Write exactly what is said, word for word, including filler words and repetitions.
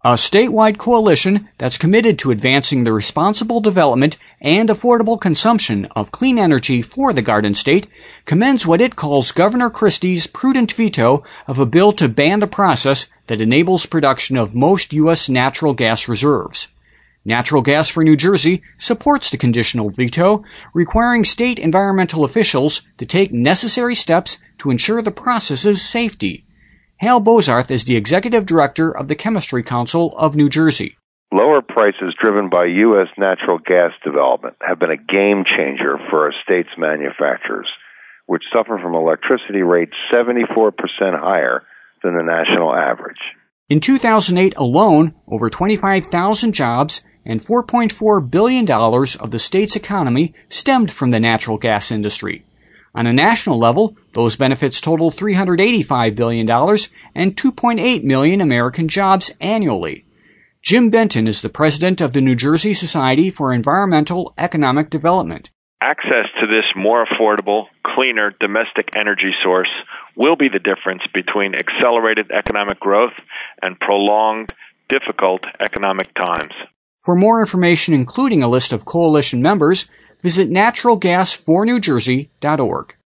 A statewide coalition that's committed to advancing the responsible development and affordable consumption of clean energy for the Garden State commends what it calls Governor Christie's prudent veto of a bill to ban the process that enables production of most U S natural gas reserves. Natural Gas for New Jersey supports the conditional veto, requiring state environmental officials to take necessary steps to ensure the process's safety. Hal Bozarth is the executive director of the Chemistry Council of New Jersey. Lower prices driven by U S natural gas development have been a game changer for our state's manufacturers, which suffer from electricity rates seventy-four percent higher than the national average. In two thousand eight alone, over twenty-five thousand jobs and four point four billion dollars of the state's economy stemmed from the natural gas industry. On a national level, those benefits total three hundred eighty-five billion dollars and two point eight million American jobs annually. Jim Benton is the president of the New Jersey Society for Environmental Economic Development. Access to this more affordable, cleaner domestic energy source will be the difference between accelerated economic growth and prolonged, difficult economic times. For more information, including a list of coalition members, visit natural gas for new jersey dot org.